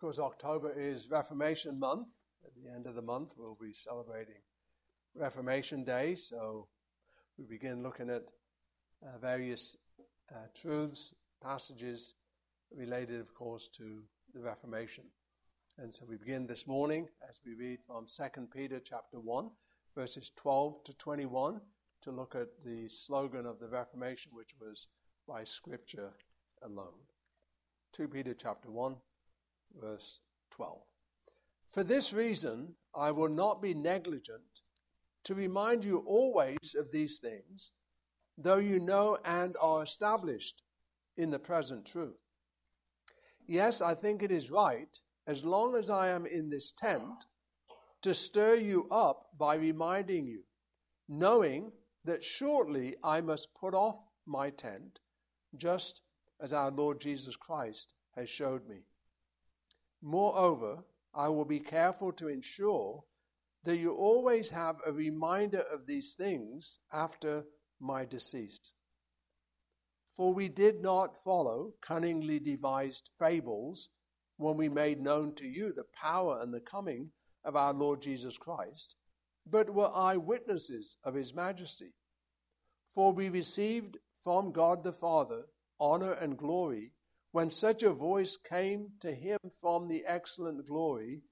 course, October is Reformation Month. At the end of the month, we'll be celebrating Reformation Day. So we begin looking at various truths, passages related, of course, to the Reformation. And so we begin this morning as we read from 2 Peter chapter 1, verses 12 to 21, to look at the slogan of the Reformation, which was by Scripture alone. 2 Peter chapter 1, verse 12. For this reason, I will not be negligent to remind you always of these things, though you know and are established in the present truth. Yes, I think it is right, as long as I am in this tent, to stir you up by reminding you, knowing that shortly I must put off my tent, just as our Lord Jesus Christ has showed me. Moreover, I will be careful to ensure that you always have a reminder of these things after my decease. For we did not follow cunningly devised fables when we made known to you the power and the coming of our Lord Jesus Christ, but were eyewitnesses of his majesty. For we received from God the Father honor and glory when such a voice came to him from the excellent glory,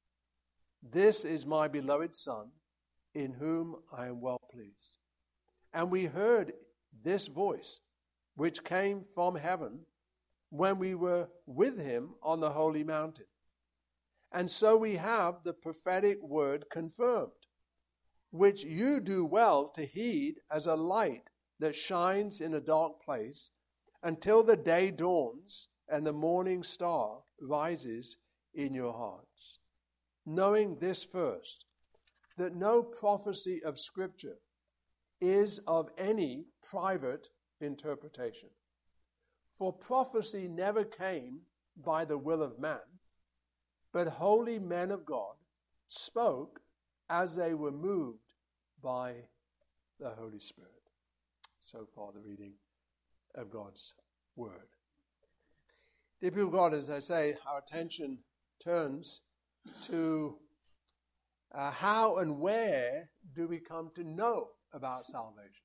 "This is my beloved Son, in whom I am well pleased." And we heard this voice, which came from heaven, when we were with him on the holy mountain. And so we have the prophetic word confirmed, which you do well to heed as a light that shines in a dark place, until the day dawns and the morning star rises in your hearts. Knowing this first, that no prophecy of Scripture is of any private interpretation. For prophecy never came by the will of man, but holy men of God spoke as they were moved by the Holy Spirit. So far the reading of God's word. Dear people of God, as I say, our attention turns to how and where do we come to know about salvation?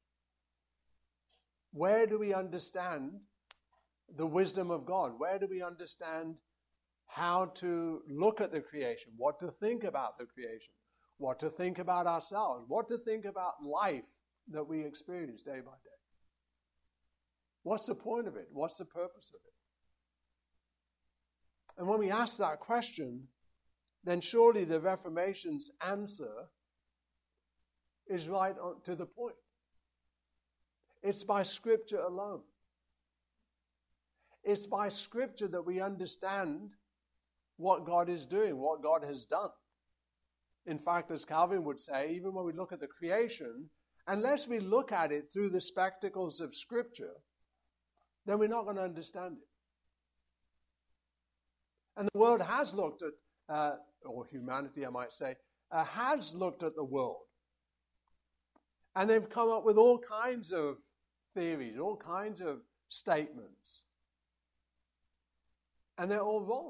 Where do we understand the wisdom of God? Where do we understand how to look at the creation? What to think about the creation? What to think about ourselves? What to think about life that we experience day by day? What's the point of it? What's the purpose of it? And when we ask that question, then surely the Reformation's answer is right on to the point. It's by Scripture alone. It's by Scripture that we understand what God is doing, what God has done. In fact, as Calvin would say, even when we look at the creation, unless we look at it through the spectacles of Scripture, then we're not going to understand it. And the world has looked at, or humanity I might say, has looked at the world. And they've come up with all kinds of theories, all kinds of statements. And they're all wrong.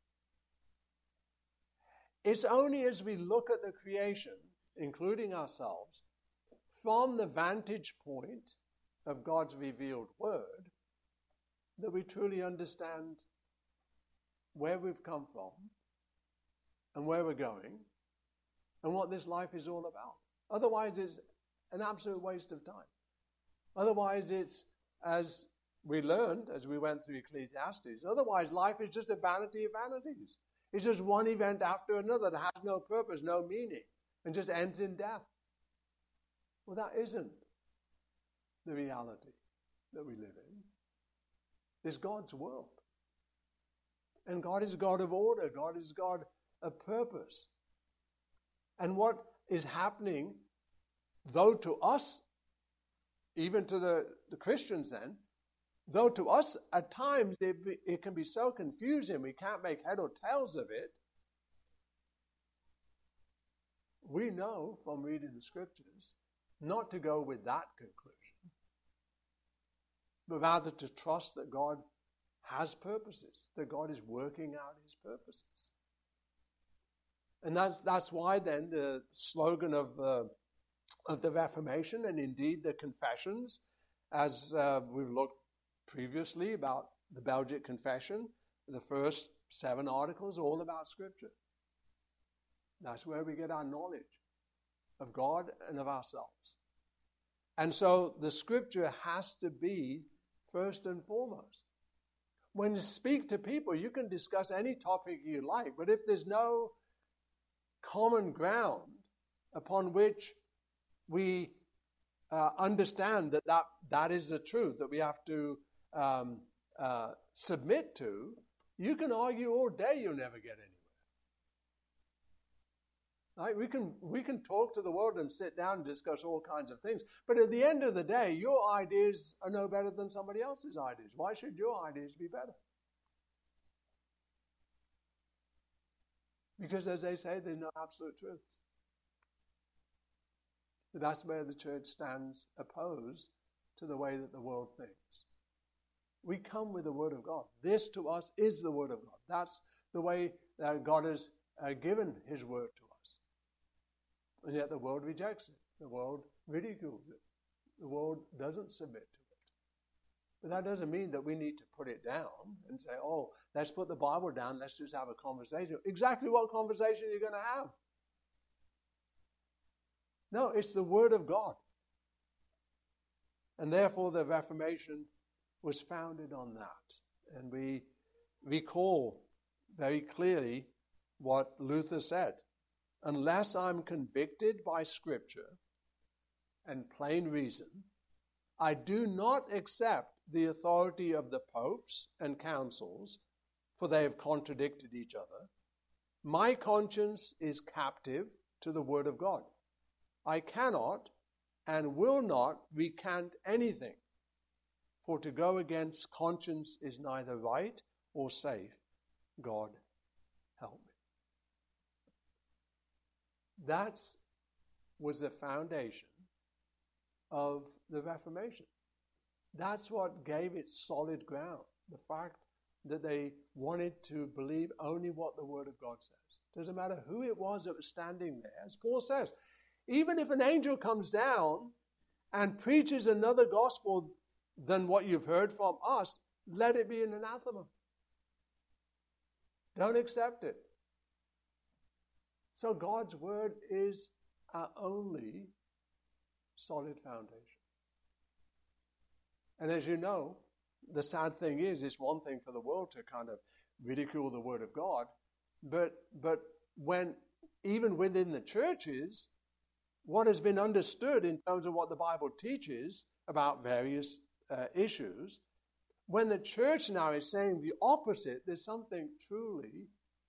It's only as we look at the creation, including ourselves, from the vantage point of God's revealed word, that we truly understand where we've come from and where we're going and what this life is all about. Otherwise, it's an absolute waste of time. Otherwise, it's, as we learned as we went through Ecclesiastes, otherwise life is just a vanity of vanities. It's just one event after another that has no purpose, no meaning, and just ends in death. Well, that isn't the reality that we live in. It's God's world. And God is a God of order. God is a God of purpose. And what is happening, though to us, even to the Christians then, though to us at times it can be so confusing, we can't make head or tails of it, we know from reading the Scriptures not to go with that conclusion, but rather to trust that God has purposes, that God is working out his purposes. And that's why then the slogan of the Reformation, and indeed the confessions, as we've looked previously about the Belgic Confession, the first 7 articles, all about Scripture. That's where we get our knowledge of God and of ourselves. And so the Scripture has to be first and foremost. When you speak to people, you can discuss any topic you like, but if there's no common ground upon which we understand that is the truth that we have to submit to, you can argue all day, you'll never get anywhere. Right? We can talk to the world and sit down and discuss all kinds of things, but at the end of the day, your ideas are no better than somebody else's ideas. Why should your ideas be better? Because, as they say, there's no absolute truths. But that's where the church stands opposed to the way that the world thinks. We come with the Word of God. This to us is the Word of God. That's the way that God has given His Word to us. And yet the world rejects it. The world ridicules it. The world doesn't submit to it. But that doesn't mean that we need to put it down and say, oh, let's put the Bible down, let's just have a conversation. Exactly what conversation you're going to have? No, it's the Word of God. And therefore the Reformation was founded on that. And we recall very clearly what Luther said. Unless I'm convicted by Scripture and plain reason, I do not accept the authority of the popes and councils, for they have contradicted each other. My conscience is captive to the Word of God. I cannot and will not recant anything, for to go against conscience is neither right or safe. God help me. That was the foundation of the Reformation. That's what gave it solid ground. The fact that they wanted to believe only what the Word of God says. Doesn't matter who it was that was standing there. As Paul says, even if an angel comes down and preaches another gospel than what you've heard from us, let it be an anathema. Don't accept it. So God's Word is our only solid foundation. And as you know, the sad thing is, it's one thing for the world to kind of ridicule the Word of God, but when, even within the churches, what has been understood in terms of what the Bible teaches about various issues, when the church now is saying the opposite, there's something truly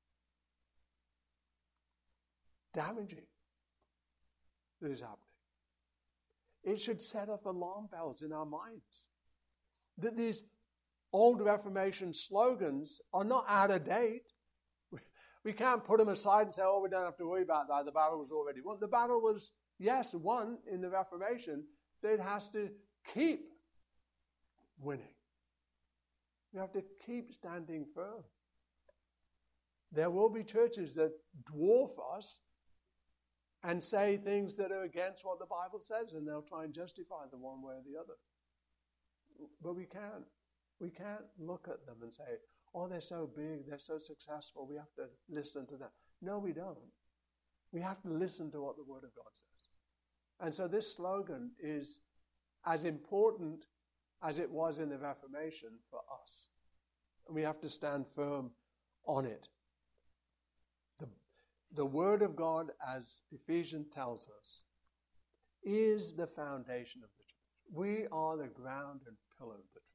damaging that is happening. It should set off alarm bells in our minds that these old Reformation slogans are not out of date. We can't put them aside and say, oh, we don't have to worry about that. The battle was already won. The battle was, yes, won in the Reformation, but it has to keep winning. We have to keep standing firm. There will be churches that dwarf us and say things that are against what the Bible says, and they'll try and justify them one way or the other. But we can't. We can't look at them and say, oh, they're so big, they're so successful, we have to listen to them. No, we don't. We have to listen to what the Word of God says. And so this slogan is as important as it was in the Reformation for us. And we have to stand firm on it. The Word of God, as Ephesians tells us, is the foundation of the church. We are the ground and pillar of the truth.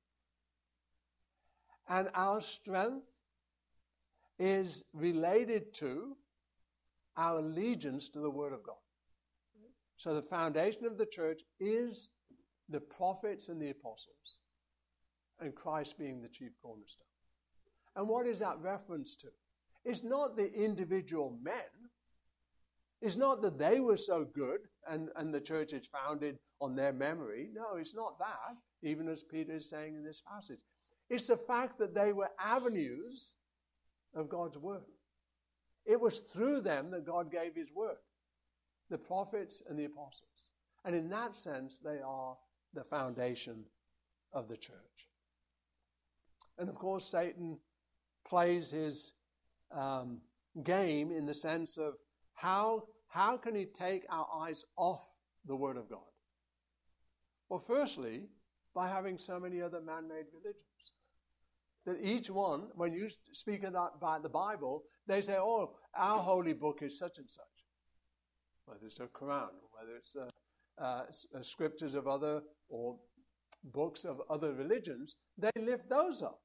And our strength is related to our allegiance to the Word of God. So the foundation of the church is the prophets and the apostles, and Christ being the chief cornerstone. And what is that reference to? It's not the individual men. It's not that they were so good and the church is founded on their memory. No, it's not that, even as Peter is saying in this passage. It's the fact that they were avenues of God's word. It was through them that God gave his word, the prophets and the apostles. And in that sense, they are the foundation of the church. And of course, Satan plays his game in the sense of how can he take our eyes off the word of God? Well, firstly, by having so many other man-made religions. That each one, when you speak about the Bible, they say, oh, our holy book is such and such. Whether it's a Quran, or whether it's scriptures of other, or books of other religions, they lift those up.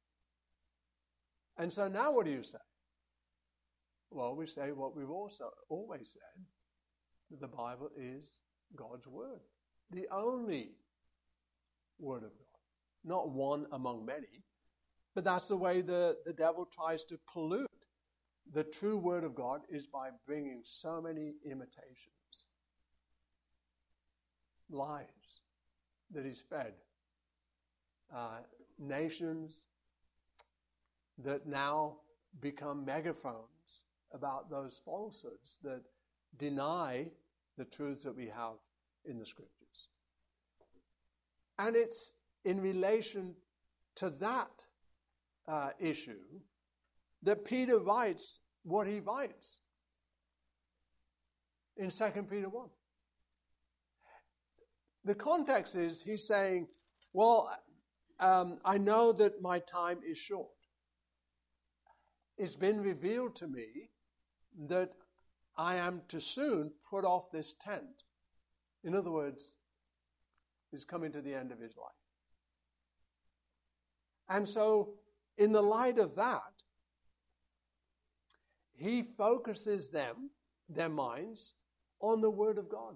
And so now what do you say? Well, we say what we've also always said, that the Bible is God's word. The only word of God. Not one among many, but that's the way the devil tries to pollute. The true word of God is by bringing so many imitations, lies that he's fed, nations that now become megaphones about those falsehoods that deny the truths that we have in the scriptures. And it's in relation to that issue that Peter writes what he writes in 2 Peter 1. The context is he's saying, well, I know that my time is short. It's been revealed to me that I am to soon put off this tent. In other words, he's coming to the end of his life. And so, in the light of that, he focuses their minds, on the Word of God.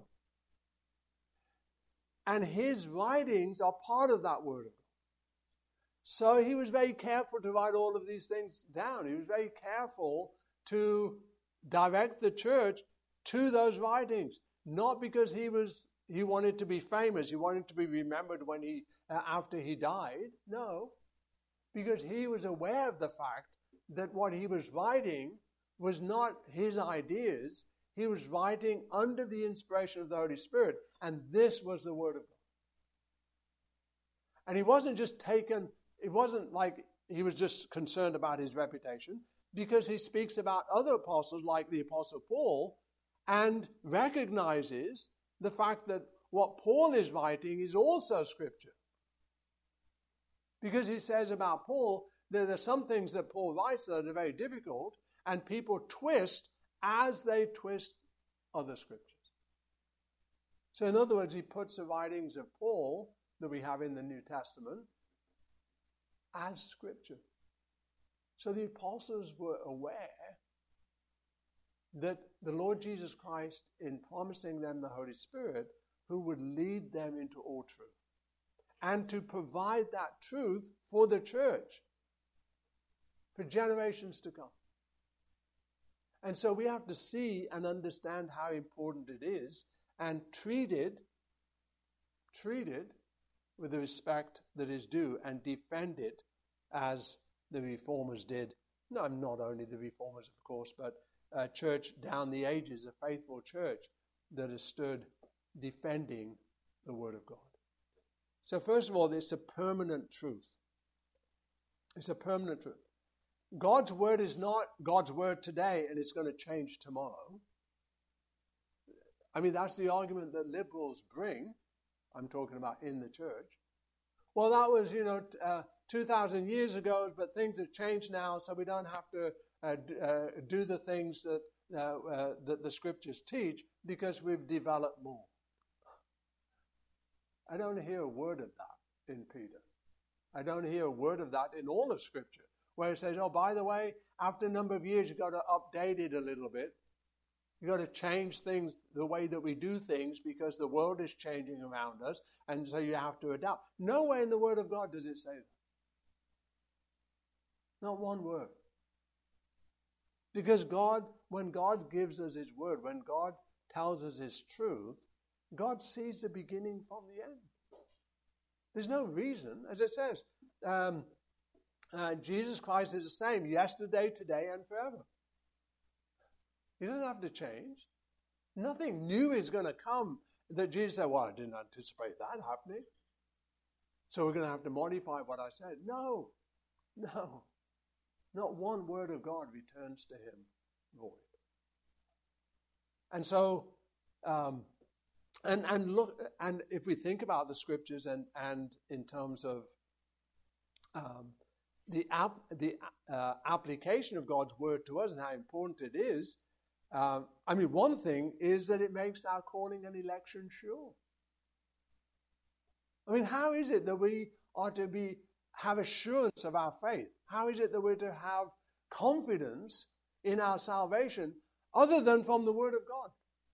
And his writings are part of that Word of God. So he was very careful to write all of these things down. He was very careful to direct the church to those writings. Not because he wanted to be famous, he wanted to be remembered when after he died. No, because he was aware of the fact that what he was writing was not his ideas. He was writing under the inspiration of the Holy Spirit, and this was the Word of God. And he wasn't just taken, it wasn't like he was just concerned about his reputation, because he speaks about other apostles like the Apostle Paul and recognizes the fact that what Paul is writing is also Scripture. Because he says about Paul that there are some things that Paul writes that are very difficult, and people twist as they twist other scriptures. So in other words, he puts the writings of Paul that we have in the New Testament as Scripture. So the apostles were aware that the Lord Jesus Christ, in promising them the Holy Spirit, who would lead them into all truth, and to provide that truth for the church for generations to come. And so we have to see and understand how important it is and treat it with the respect that is due and defend it as the Reformers did. No, not only the Reformers, of course, but a church down the ages, a faithful church that has stood defending the Word of God. So first of all, it's a permanent truth. It's a permanent truth. God's Word is not God's Word today and it's going to change tomorrow. I mean, that's the argument that liberals bring. I'm talking about in the church. Well, that was, 2,000 years ago, but things have changed now, so we don't have to do the things that the Scriptures teach because we've developed more. I don't hear a word of that in Peter. I don't hear a word of that in all of Scripture, where it says, oh, by the way, after a number of years, you've got to update it a little bit. You've got to change things, the way that we do things, because the world is changing around us, and so you have to adapt. Nowhere in the Word of God does it say that. Not one word. Because when God gives us His Word, when God tells us His truth, God sees the beginning from the end. There's no reason, as it says, Jesus Christ is the same yesterday, today, and forever. He doesn't have to change. Nothing new is going to come that Jesus said, well, I didn't anticipate that happening, so we're going to have to modify what I said. No. Not one word of God returns to him void. And so, and if we think about the scriptures and in terms of the application of God's word to us and how important it is, one thing is that it makes our calling and election sure. How is it that we are to have assurance of our faith? How is it that we're to have confidence in our salvation other than from the word of God?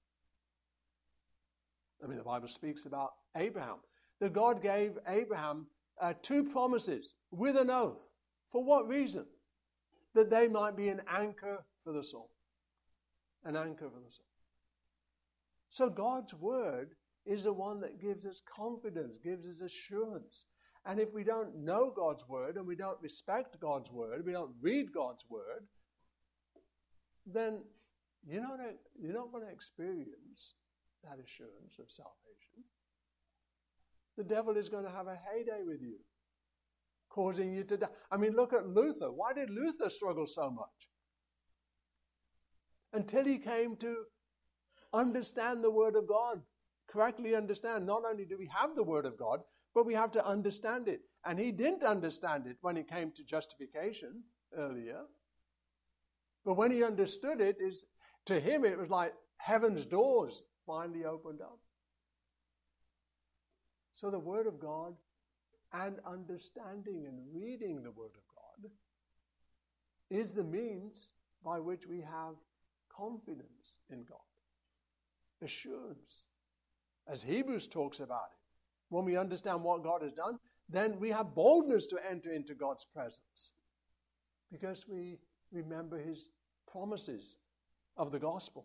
The Bible speaks about Abraham, that God gave Abraham 2 promises with an oath. For what reason? That they might be an anchor for the soul. An anchor for the soul. So God's word is the one that gives us confidence, gives us assurance. And if we don't know God's word and we don't respect God's word, we don't read God's word, then you're not going to experience that assurance of salvation. The devil is going to have a heyday with you, causing you to die. Look at Luther. Why did Luther struggle so much? Until he came to understand the word of God, correctly understand. Not only do we have the word of God, but we have to understand it. And he didn't understand it when it came to justification earlier. But when he understood it, to him it was like heaven's doors finally opened up. So the word of God and understanding and reading the word of God is the means by which we have confidence in God. Assurance. As Hebrews talks about it. When we understand what God has done, then we have boldness to enter into God's presence. Because we remember his promises of the gospel.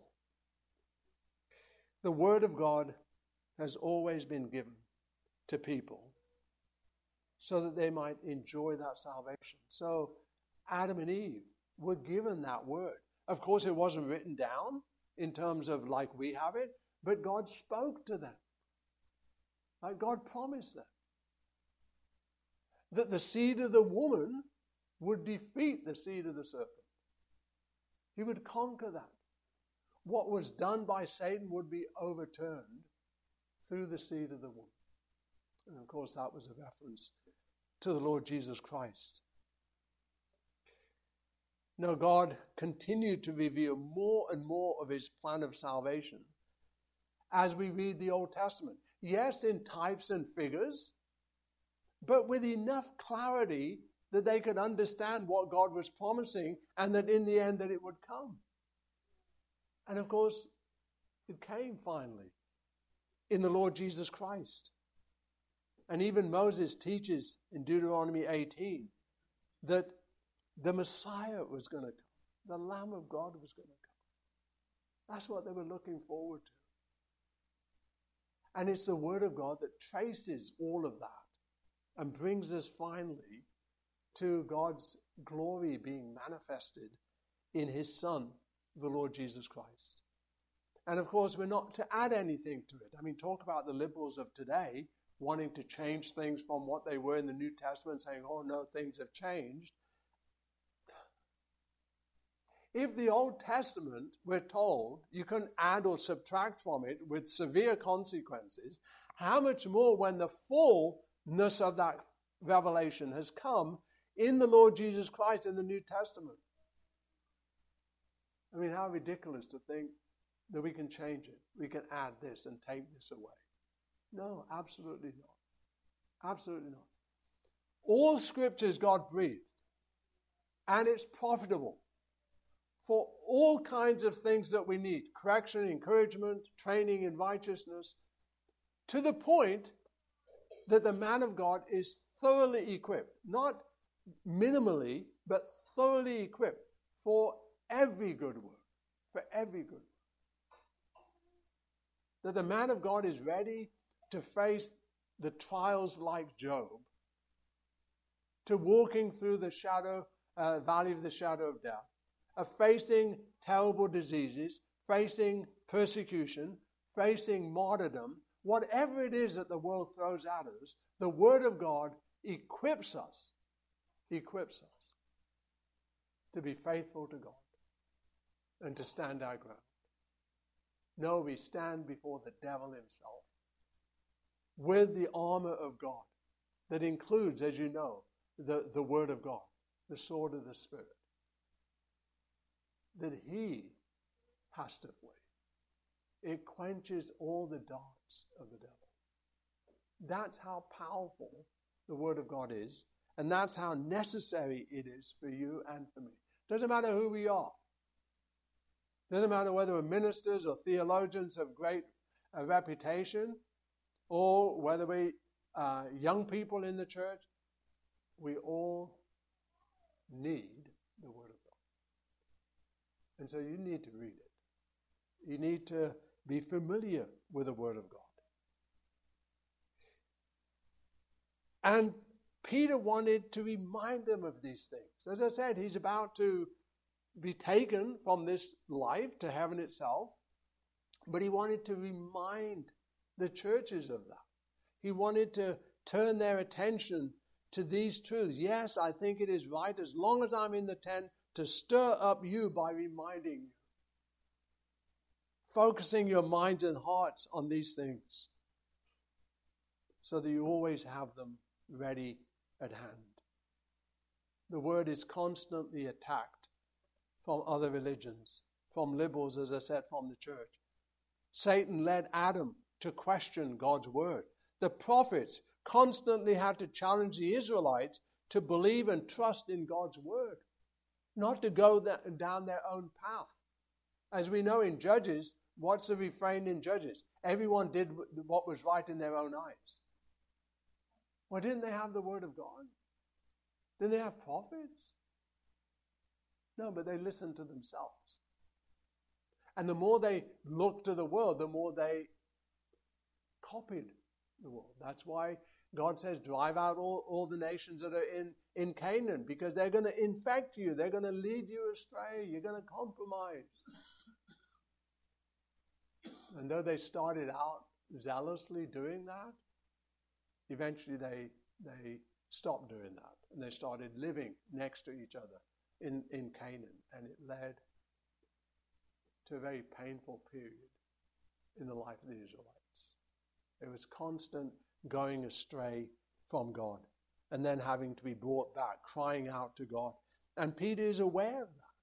The word of God has always been given to people so that they might enjoy that salvation. So Adam and Eve were given that word. Of course, it wasn't written down in terms of like we have it, but God spoke to them. Like God promised them that the seed of the woman would defeat the seed of the serpent. He would conquer that. What was done by Satan would be overturned through the seed of the woman. And of course, that was a reference to the Lord Jesus Christ. Now, God continued to reveal more and more of his plan of salvation as we read the Old Testament. Yes, in types and figures, but with enough clarity that they could understand what God was promising and that in the end that it would come. And of course, it came finally in the Lord Jesus Christ. And even Moses teaches in Deuteronomy 18 that the Messiah was going to come. The Lamb of God was going to come. That's what they were looking forward to. And it's the Word of God that traces all of that and brings us finally to God's glory being manifested in his Son, the Lord Jesus Christ. And of course, we're not to add anything to it. Talk about the liberals of today wanting to change things from what they were in the New Testament, saying, oh no, things have changed. If the Old Testament, we're told, you can add or subtract from it with severe consequences, how much more when the fullness of that revelation has come in the Lord Jesus Christ in the New Testament? How ridiculous to think that we can change it. We can add this and take this away. No, absolutely not. Absolutely not. All Scripture is God breathed, and it's profitable for all kinds of things that we need. Correction, encouragement, training in righteousness, to the point that the man of God is thoroughly equipped, not minimally, but thoroughly equipped for every good work, for every good work. That the man of God is ready to face the trials like Job, to walking through the valley of the shadow of death, of facing terrible diseases, facing persecution, facing martyrdom, whatever it is that the world throws at us, the Word of God equips us to be faithful to God and to stand our ground. No, we stand before the devil himself with the armor of God that includes, as you know, the Word of God, the sword of the Spirit, that he has to flee. It quenches all the darts of the devil. That's how powerful the Word of God is, and that's how necessary it is for you and for me. Doesn't matter who we are. Doesn't matter whether we're ministers or theologians of great reputation, or whether we young people in the church. We all need the Word of God. And so you need to read it. You need to be familiar with the Word of God. And Peter wanted to remind them of these things. As I said, he's about to be taken from this life to heaven itself, but he wanted to remind the churches of that. He wanted to turn their attention to these truths. Yes, I think it is right, as long as I'm in the tent, to stir up you by reminding you. Focusing your minds and hearts on these things so that you always have them ready at hand. The Word is constantly attacked from other religions, from liberals, as I said, from the church. Satan led Adam to question God's Word. The prophets constantly had to challenge the Israelites to believe and trust in God's Word, not to go down their own path. As we know in Judges, what's the refrain in Judges? Everyone did what was right in their own eyes. Well, didn't they have the Word of God? Didn't they have prophets? No, but they listened to themselves. And the more they looked to the world, the more they copied the world. That's why God says, drive out all the nations that are in Canaan, because they're going to infect you. They're going to lead you astray. You're going to compromise. And though they started out zealously doing that, eventually they stopped doing that. And they started living next to each other in Canaan. And it led to a very painful period in the life of the Israelites. It was constant going astray from God and then having to be brought back, crying out to God. And Peter is aware of that.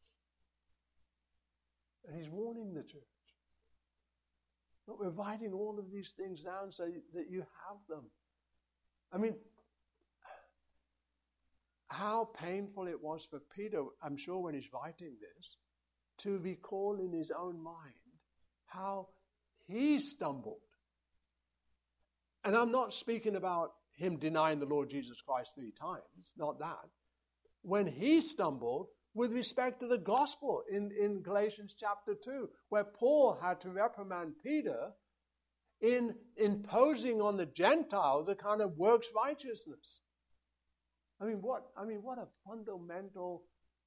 And he's warning the church. But we're writing all of these things down so that you have them. I mean, how painful it was for Peter, I'm sure when he's writing this, to recall in his own mind how he stumbled. And I'm not speaking about him denying the Lord Jesus Christ 3 times, not that. When he stumbled with respect to the gospel in Galatians chapter 2, where Paul had to reprimand Peter in imposing on the Gentiles a kind of works righteousness. I mean, what a fundamental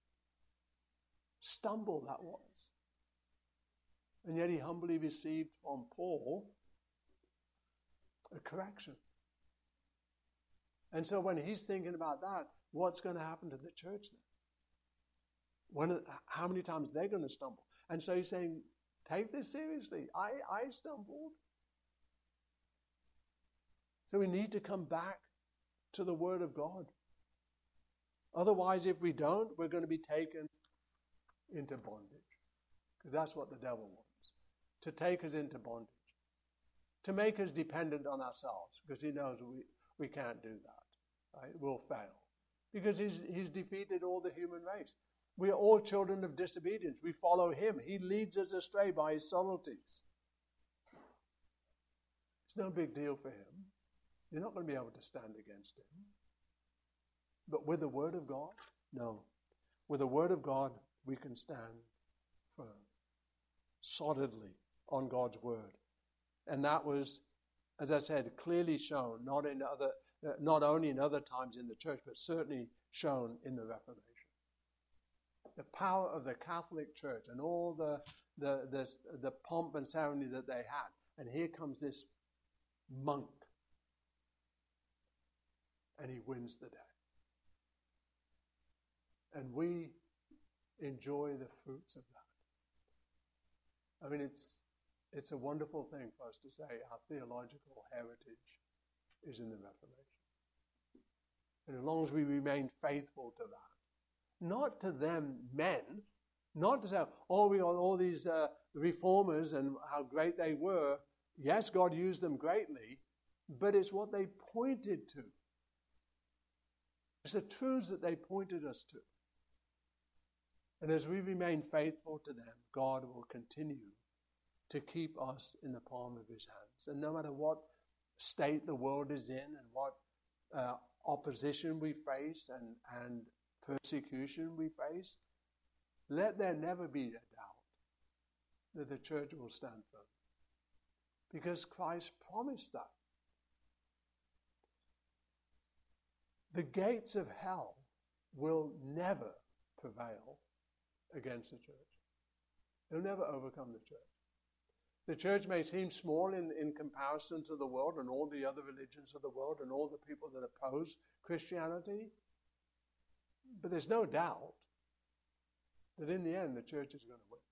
stumble that was. And yet he humbly received from Paul a correction. And so when he's thinking about that, what's going to happen to the church then? How many times they're going to stumble? And so he's saying, take this seriously. I stumbled. So we need to come back to the Word of God. Otherwise, if we don't, we're going to be taken into bondage. Because that's what the devil wants. To take us into bondage. To make us dependent on ourselves. Because he knows we can't do that. Right? We'll fail. Because he's defeated all the human race. We are all children of disobedience. We follow him. He leads us astray by his subtleties. It's no big deal for him. You're not going to be able to stand against him. But with the Word of God, no. With the Word of God, we can stand firm, solidly on God's Word. And that was, as I said, clearly shown, not in not only in other times in the church, but certainly shown in the Reformation. The power of the Catholic Church and all the pomp and ceremony that they had. And here comes this monk, and he wins the day. And we enjoy the fruits of that. I mean, it's a wonderful thing for us to say our theological heritage is in the Reformation. And as long as we remain faithful to that, not to them men, not to say, oh, we got all these reformers and how great they were. Yes, God used them greatly, but it's what they pointed to. It's the truths that they pointed us to. And as we remain faithful to them, God will continue to keep us in the palm of his hands. And no matter what state the world is in and what opposition we face and persecution we face, let there never be a doubt that the church will stand firm. Because Christ promised that. The gates of hell will never prevail against the church. They'll never overcome the church. The church may seem small in comparison to the world and all the other religions of the world and all the people that oppose Christianity, but there's no doubt that in the end the church is going to win.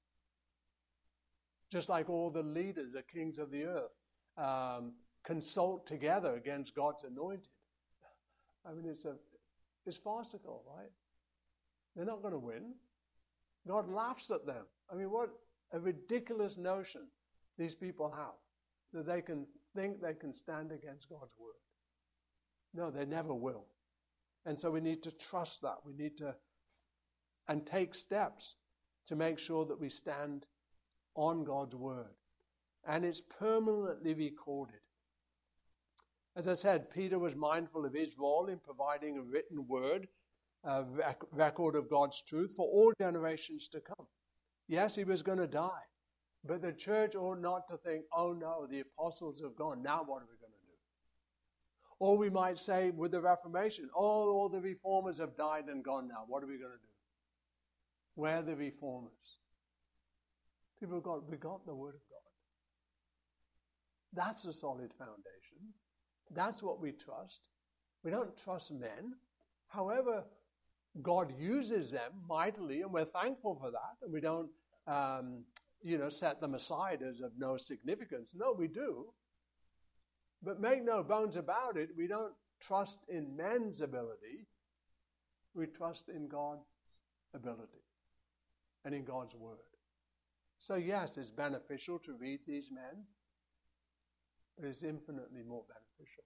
Just like all the leaders, the kings of the earth, consult together against God's anointed. I mean, it's farcical, right? They're not going to win. God laughs at them. I mean, what a ridiculous notion these people have, that they can think they can stand against God's word. No, they never will. And so we need to trust that. We need to and take steps to make sure that we stand on God's word. And it's permanently recorded. As I said, Peter was mindful of his role in providing a written word, a record of God's truth for all generations to come. Yes, he was going to die. But the church ought not to think, oh no, the apostles have gone. Now what are we going to do? Or we might say with the Reformation, oh, all the reformers have died and gone now. What are we going to do? Where are the reformers? People have got, we got the word of God. That's a solid foundation. That's what we trust. We don't trust men. However, God uses them mightily, and we're thankful for that. And we don't, set them aside as of no significance. No, we do. But make no bones about it, we don't trust in men's ability. We trust in God's ability and in God's word. So yes, it's beneficial to read these men, but it's infinitely more beneficial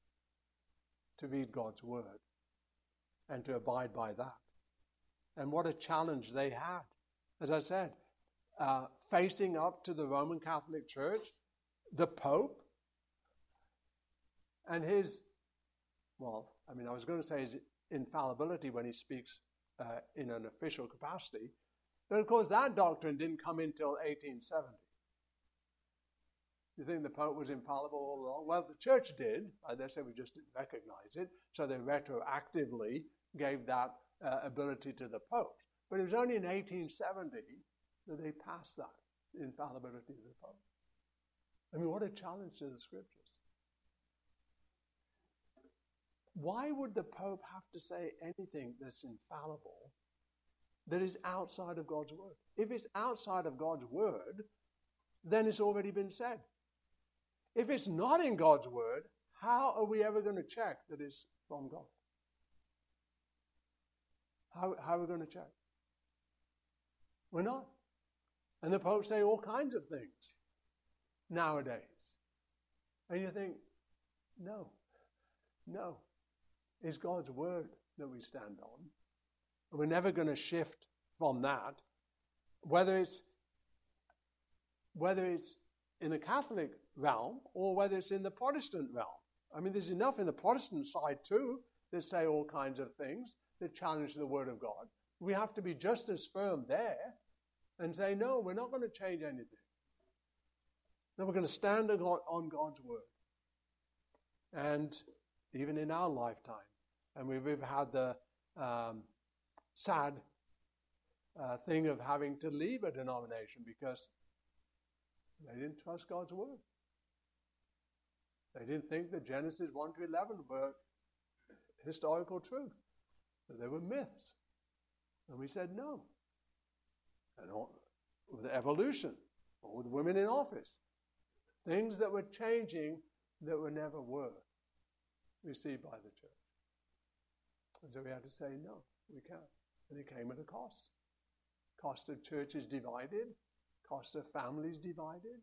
to read God's word and to abide by that. And what a challenge they had. As I said, facing up to the Roman Catholic Church, the Pope, and his infallibility when he speaks in an official capacity. But of course, that doctrine didn't come until 1870. You think the Pope was infallible all along? Well, the church did. They say we just didn't recognize it. So they retroactively gave that ability to the Pope. But it was only in 1870 that they passed that infallibility to the Pope. I mean, what a challenge to the Scriptures. Why would the Pope have to say anything that's infallible that is outside of God's word? If it's outside of God's word, then it's already been said. If it's not in God's word, how are we ever going to check that it's from God? How are we going to check? We're not. And the Pope say all kinds of things nowadays. And you think, no. It's God's word that we stand on. And we're never going to shift from that. Whether it's in the Catholic realm or whether it's in the Protestant realm. I mean, there's enough in the Protestant side too that say all kinds of things that challenge the word of God. We have to be just as firm there and say, no, we're not going to change anything. No, we're going to stand on God's word. And even in our lifetime. And we've had the sad thing of having to leave a denomination because they didn't trust God's word. They didn't think that Genesis 1 to 11 were historical truth, that they were myths. And we said no. And with evolution, or with women in office, things that were changing that were never were received by the church. And so we had to say, no, we can't. And it came at a cost. Cost of churches divided, cost of families divided.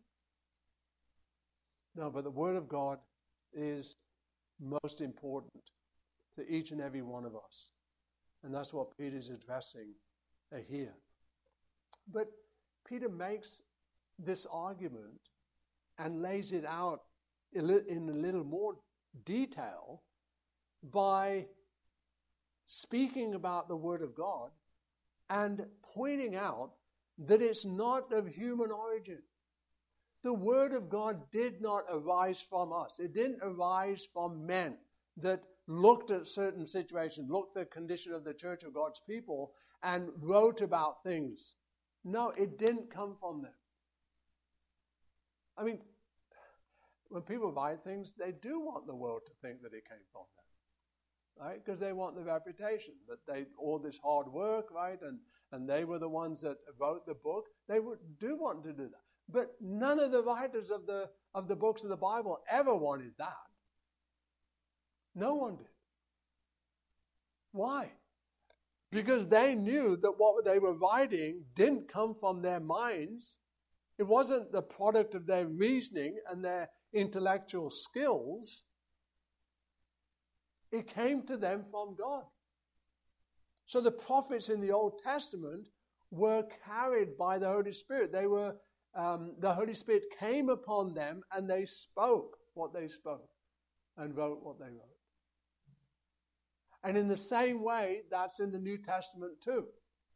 No, but the Word of God is most important to each and every one of us. And that's what Peter's addressing here. But Peter makes this argument and lays it out in a little more detail by speaking about the Word of God and pointing out that it's not of human origin. The Word of God did not arise from us. It didn't arise from men that looked at certain situations, looked at the condition of the church of God's people, and wrote about things. No, it didn't come from them. I mean, when people write things, they do want the world to think that it came from them, right? Because they want the reputation that they all this hard work, right? And they were the ones that wrote the book. They do want to do that. But none of the writers of the books of the Bible ever wanted that. No one did. Why? Because they knew that what they were writing didn't come from their minds. It wasn't the product of their reasoning and their intellectual skills. It came to them from God. So the prophets in the Old Testament were carried by the Holy Spirit. They were the Holy Spirit came upon them and they spoke what they spoke and wrote what they wrote. And in the same way, that's in the New Testament too.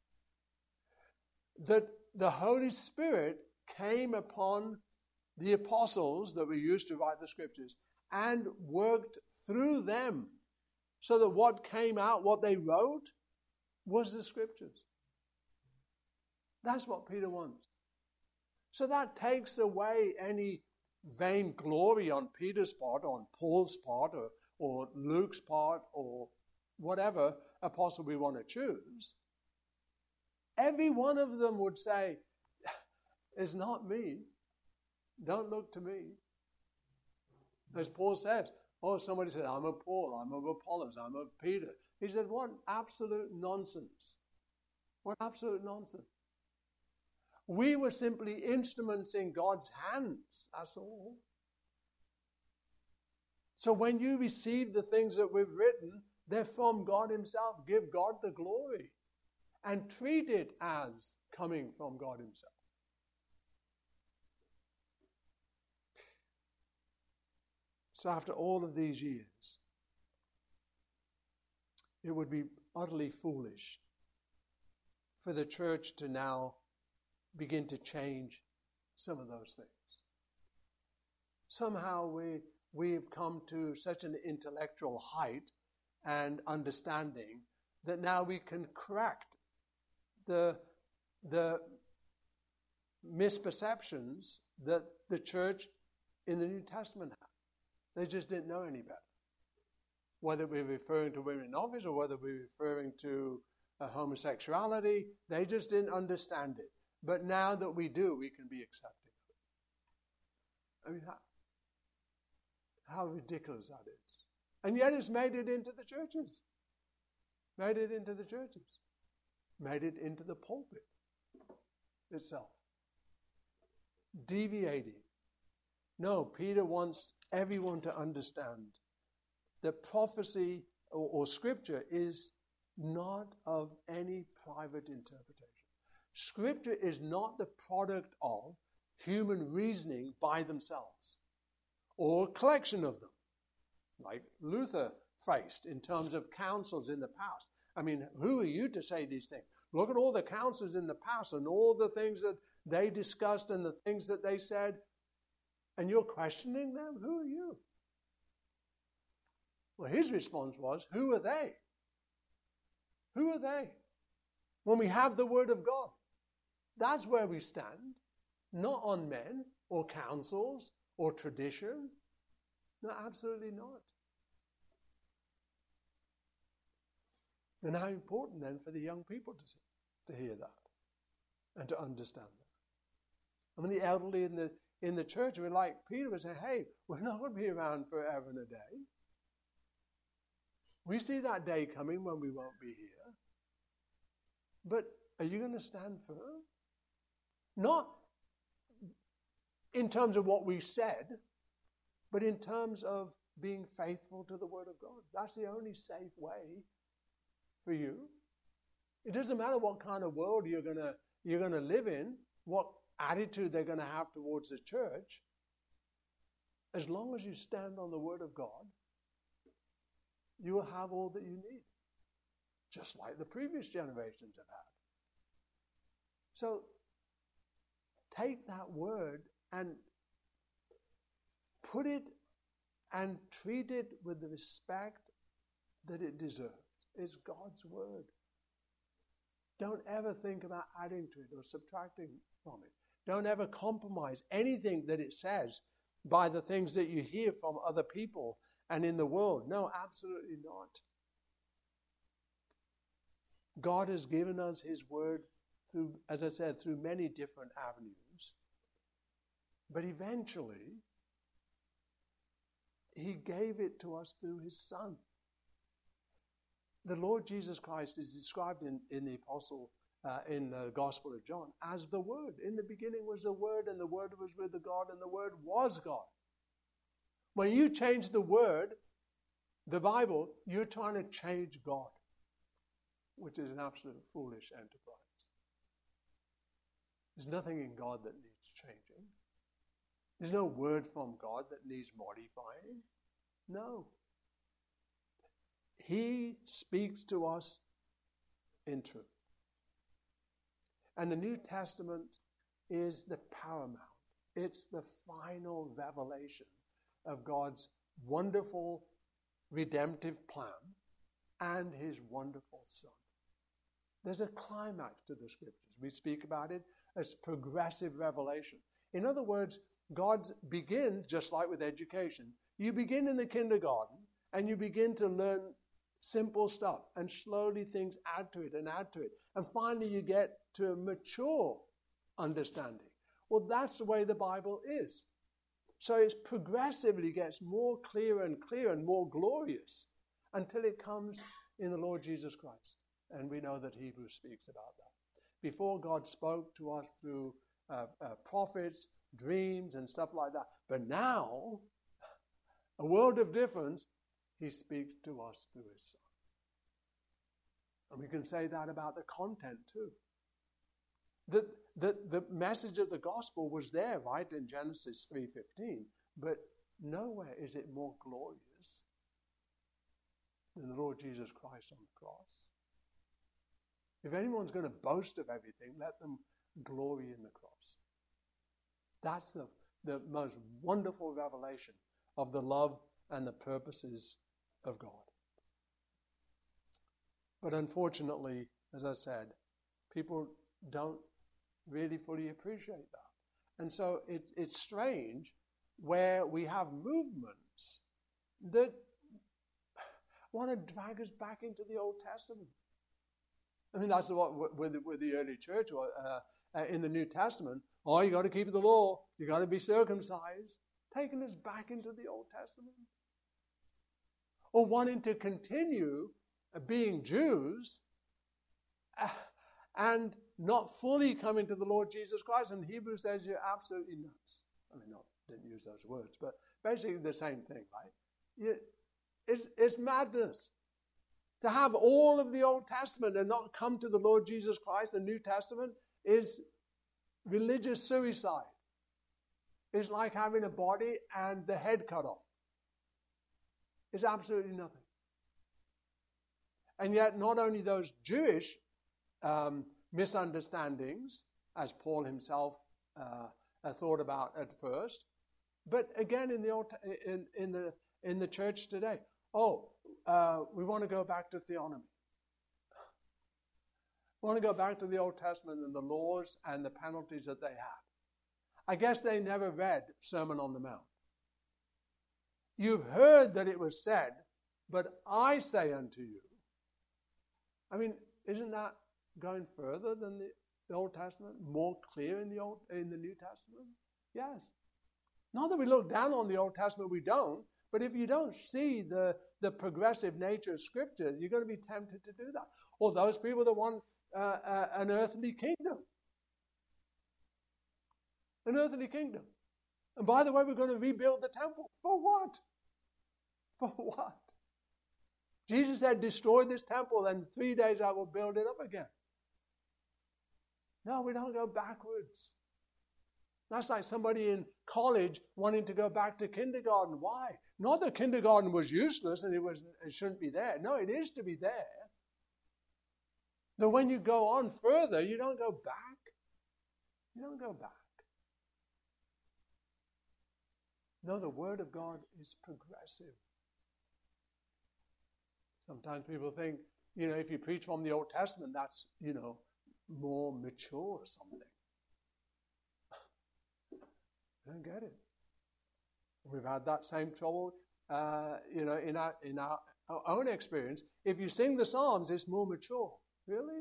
That the Holy Spirit came upon the apostles that were used to write the scriptures and worked through them so that what came out, what they wrote, was the scriptures. That's what Peter wants. So that takes away any vainglory on Peter's part, on Paul's part, or Luke's part, or whatever apostle we want to choose. Every one of them would say, it's not me. Don't look to me. As Paul says, somebody said, I'm of Paul, I'm of Apollos, I'm of Peter. He said, what absolute nonsense. What absolute nonsense. We were simply instruments in God's hands, that's all. So when you receive the things that we've written, they're from God himself. Give God the glory and treat it as coming from God himself. So after all of these years, it would be utterly foolish for the church to now begin to change some of those things. Somehow we've come to such an intellectual height and understanding that now we can correct the misperceptions that the church in the New Testament had. They just didn't know any better. Whether we're referring to women in office or whether we're referring to homosexuality, they just didn't understand it. But now that we do, we can be accepting of it. I mean, how ridiculous that is. And yet it's made it into the churches. Made it into the churches. Made it into the pulpit itself. Deviating. No, Peter wants everyone to understand that prophecy or scripture is not of any private interpretation. Scripture is not the product of human reasoning by themselves or a collection of them, like Luther faced in terms of councils in the past. I mean, who are you to say these things? Look at all the councils in the past and all the things that they discussed and the things that they said, and you're questioning them? Who are you? Well, his response was, who are they? Who are they? When we have the word of God, that's where we stand, not on men or councils or tradition. No, absolutely not. And how important then for the young people to hear that and to understand that. I mean, the elderly in the church were like Peter was saying, hey, we're not going to be around forever and a day. We see that day coming when we won't be here. But are you going to stand firm? Not in terms of what we said, but in terms of being faithful to the Word of God. That's the only safe way for you. It doesn't matter what kind of world you're going to live in, what attitude they're going to have towards the church. As long as you stand on the Word of God, you will have all that you need, just like the previous generations have had. So take that word and put it and treat it with the respect that it deserves. It's God's word. Don't ever think about adding to it or subtracting from it. Don't ever compromise anything that it says by the things that you hear from other people and in the world. No, absolutely not. God has given us his word through, as I said, through many different avenues. But eventually, he gave it to us through his Son. The Lord Jesus Christ is described in the Apostle, in the Gospel of John, as the Word. In the beginning was the Word, and the Word was with the God, and the Word was God. When you change the Word, the Bible, you're trying to change God, which is an absolute foolish enterprise. There's nothing in God that needs changing. There's no word from God that needs modifying. No. He speaks to us in truth. And the New Testament is the paramount. It's the final revelation of God's wonderful redemptive plan and his wonderful Son. There's a climax to the Scriptures. We speak about it as progressive revelation. In other words, God begins, just like with education, you begin in the kindergarten and you begin to learn simple stuff, and slowly things add to it and add to it. And finally you get to a mature understanding. Well, that's the way the Bible is. So it progressively gets more clear and clear and more glorious until it comes in the Lord Jesus Christ. And we know that Hebrews speaks about that. Before, God spoke to us through prophets, dreams, and stuff like that. But now, a world of difference, he speaks to us through his Son. And we can say that about the content too. The message of the gospel was there, right, in Genesis 3:15. But nowhere is it more glorious than the Lord Jesus Christ on the cross. If anyone's going to boast of everything, let them glory in the cross. That's the most wonderful revelation of the love and the purposes of God. But unfortunately, as I said, people don't really fully appreciate that. And so it's strange where we have movements that want to drag us back into the Old Testament. I mean, that's what with the early church or in the New Testament. Oh, you got to keep the law. You got to be circumcised. Taking us back into the Old Testament. Or wanting to continue being Jews and not fully coming to the Lord Jesus Christ. And Hebrews says you're absolutely nuts. I mean, didn't use those words, but basically the same thing, right? It's madness. To have all of the Old Testament and not come to the Lord Jesus Christ, the New Testament, is religious suicide. It's like having a body and the head cut off. It's absolutely nothing. And yet, not only those Jewish misunderstandings, as Paul himself thought about at first, but again in the church today, we want to go back to theonomy. We want to go back to the Old Testament and the laws and the penalties that they had. I guess they never read Sermon on the Mount. You've heard that it was said, but I say unto you. I mean, isn't that going further than the Old Testament? More clear in the New Testament? Yes. Not that we look down on the Old Testament, we don't. But if you don't see the progressive nature of Scripture, you're going to be tempted to do that. Or those people that want an earthly kingdom. An earthly kingdom. And by the way, we're going to rebuild the temple. For what? For what? Jesus said, destroy this temple and in 3 days I will build it up again. No, we don't go backwards. That's like somebody in college wanting to go back to kindergarten. Why? Not that kindergarten was useless and it shouldn't be there. No, it is to be there. But when you go on further, you don't go back. You don't go back. No, the Word of God is progressive. Sometimes people think, if you preach from the Old Testament, that's, more mature or something. I don't get it. We've had that same trouble, in our own experience. If you sing the Psalms, it's more mature. Really?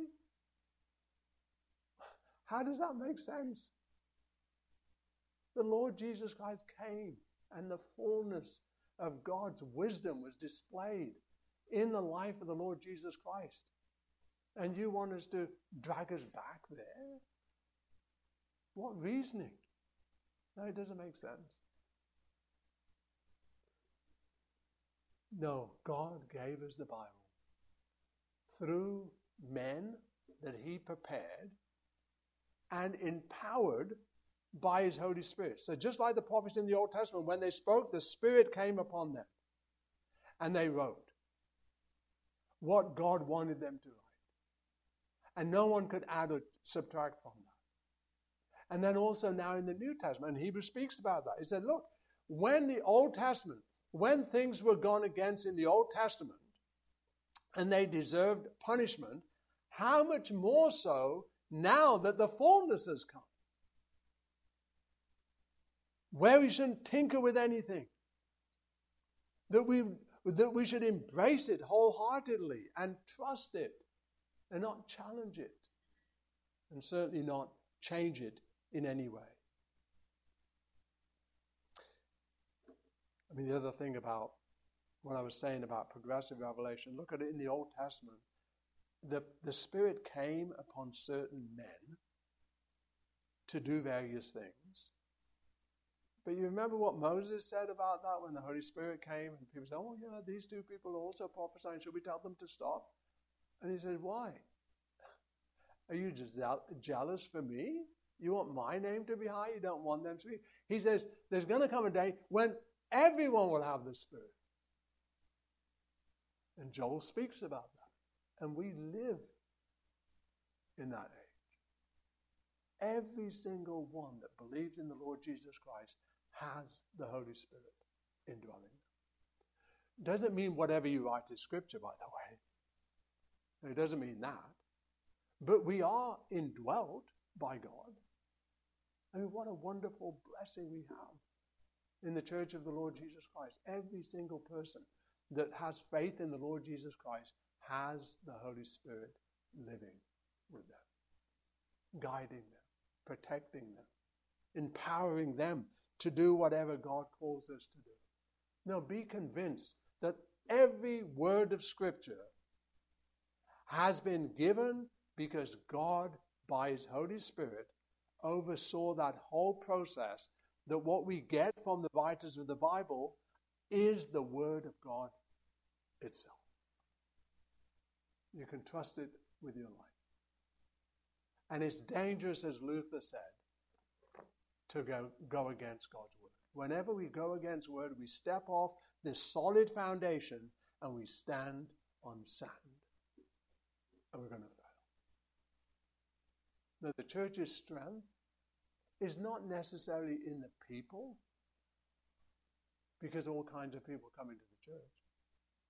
How does that make sense? The Lord Jesus Christ came, and the fullness of God's wisdom was displayed in the life of the Lord Jesus Christ. And you want us to drag us back there? What reasoning? No, it doesn't make sense. No, God gave us the Bible through men that He prepared and empowered by His Holy Spirit. So just like the prophets in the Old Testament, when they spoke, the Spirit came upon them and they wrote what God wanted them to write. And no one could add or subtract from that. And then also now in the New Testament, and Hebrews speaks about that. He said, look, when the Old Testament, when things were gone against in the Old Testament, and they deserved punishment, how much more so now that the fullness has come? Where we shouldn't tinker with anything. That we should embrace it wholeheartedly and trust it and not challenge it. And certainly not change it in any way. I mean, the other thing about what I was saying about progressive revelation, look at it in the Old Testament. The Spirit came upon certain men to do various things. But you remember what Moses said about that when the Holy Spirit came and people said, these two people are also prophesying. Should we tell them to stop? And he said, why? Are you just jealous for me? You want my name to be high? You don't want them to be? He says, there's going to come a day when everyone will have the Spirit. And Joel speaks about that. And we live in that age. Every single one that believes in the Lord Jesus Christ has the Holy Spirit indwelling them. Doesn't mean whatever you write is Scripture, by the way. It doesn't mean that. But we are indwelt by God. I mean, what a wonderful blessing we have in the church of the Lord Jesus Christ. Every single person that has faith in the Lord Jesus Christ has the Holy Spirit living with them, guiding them, protecting them, empowering them to do whatever God calls us to do. Now, be convinced that every word of Scripture has been given because God, by His Holy Spirit, oversaw that whole process, that what we get from the writers of the Bible is the Word of God itself. You can trust it with your life. And it's dangerous, as Luther said, to go against God's Word. Whenever we go against Word, we step off this solid foundation and we stand on sand. And we're going to fail. Now, the church's strength is not necessarily in the people, because all kinds of people come into the church.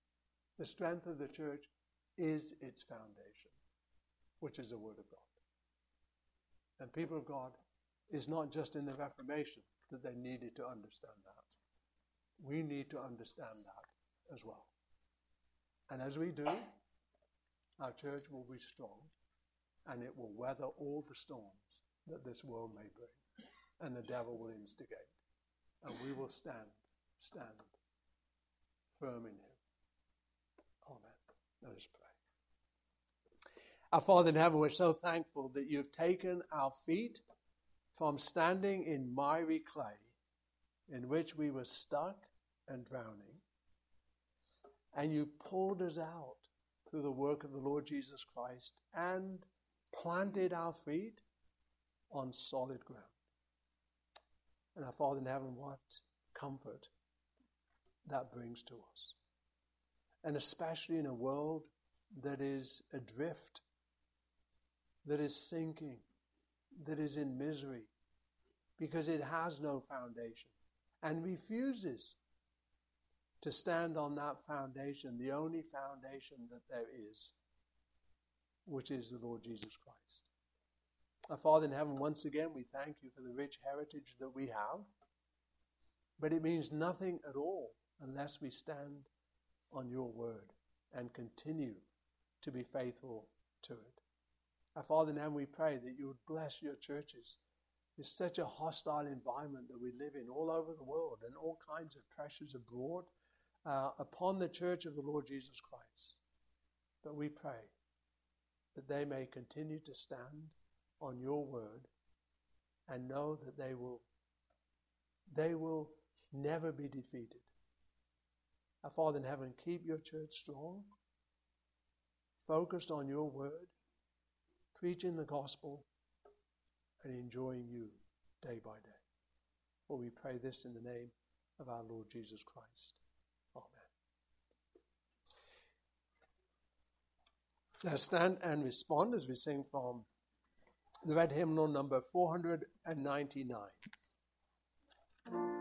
The strength of the church is its foundation, which is the Word of God. And people of God, it's not just in the Reformation that they needed to understand that. We need to understand that as well. And as we do, our church will be strong, and it will weather all the storms that this world may bring, and the devil will instigate. And we will stand firm in him. Amen. Let us pray. Our Father in heaven, we're so thankful that you've taken our feet from standing in miry clay in which we were stuck and drowning, and you pulled us out through the work of the Lord Jesus Christ and planted our feet on solid ground. And our Father in heaven, what comfort that brings to us. And especially in a world that is adrift, that is sinking, that is in misery, because it has no foundation and refuses to stand on that foundation, the only foundation that there is, which is the Lord Jesus Christ. Our Father in heaven, once again, we thank you for the rich heritage that we have, but it means nothing at all unless we stand on your word and continue to be faithful to it. Our Father in heaven, we pray that you would bless your churches. It's such a hostile environment that we live in all over the world, and all kinds of pressures are brought upon the church of the Lord Jesus Christ. But we pray that they may continue to stand on your word and know that they will never be defeated. Our Father in heaven, keep your church strong, focused on your word, preaching the gospel, and enjoying you day by day. For we pray this in the name of our Lord Jesus Christ. Amen. Now stand and respond as we sing from the red hymnal number 499.